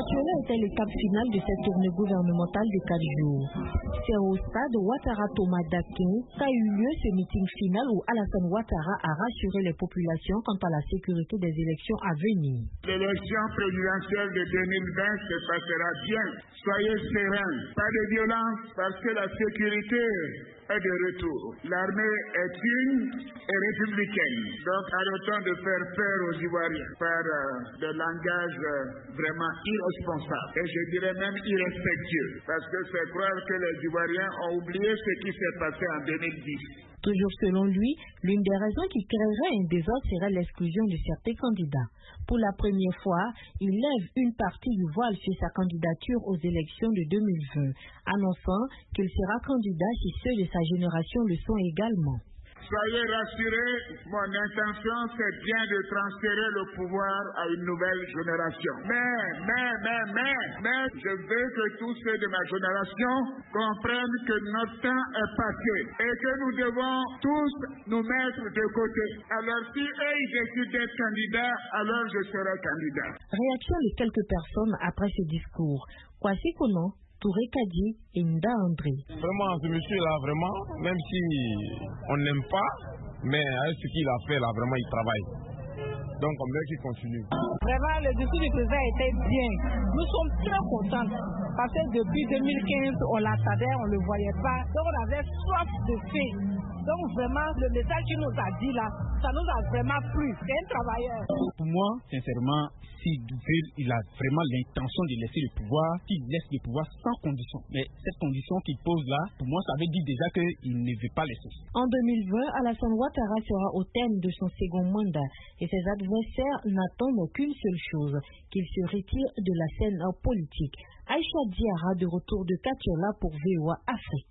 Cela était l'étape finale de cette tournée gouvernementale de 4 jours. C'est au stade Ouattara Thomas Dakin qu'a eu lieu ce meeting final où Alassane Ouattara a rassuré les populations quant à la sécurité des élections à venir. L'élection présidentielle de 2020 se passera bien. Soyez sereins, pas de violence parce que la sécurité est de retour. L'armée est une et républicaine. Donc arrêtons de faire peur aux Ivoiriens par des langages vraiment irresponsables. Et je dirais même irrespectueux. Parce que c'est croire que les Ivoiriens ont oublié ce qui s'est passé en 2010. Toujours selon lui, l'une des raisons qui créerait un désordre serait l'exclusion de certains candidats. Pour la première fois, il lève une partie du voile sur sa candidature aux élections de 2020, annonçant qu'il sera candidat si ceux de sa génération le sont également. Soyez rassurés, mon intention c'est bien de transférer le pouvoir à une nouvelle génération. Mais, je veux que tous ceux de ma génération comprennent que notre temps est passé et que nous devons tous nous mettre de côté. Alors si eux ils décident d'être candidats, alors je serai candidat. Réaction de quelques personnes après ce discours. Kwasi Kono, Touré Kadi et Nda André. Vraiment, ce monsieur-là, vraiment, même si on n'aime pas, mais avec ce qu'il a fait là, vraiment, il travaille. Donc, on veut qu'il continue. Vraiment, le discours du président était bien. Nous sommes très contents parce que depuis 2015, on l'attendait, on ne le voyait pas. Donc, on avait soif de fait. Donc, vraiment, le message qu'il nous a dit là, ça nous a vraiment plu. C'est un travailleur. Pour moi, sincèrement, si Douville, il a vraiment l'intention de laisser le pouvoir, qu'il laisse le pouvoir sans condition. Mais cette condition qu'il pose là, pour moi, ça veut dire déjà qu'il ne veut pas laisser. En 2020, Alassane Ouattara sera au terme de son second mandat et ses adversaires n'attendent qu'une seule chose, qu'il se retire de la scène politique. Aïcha Diarra de retour de Katiola pour VOA Afrique.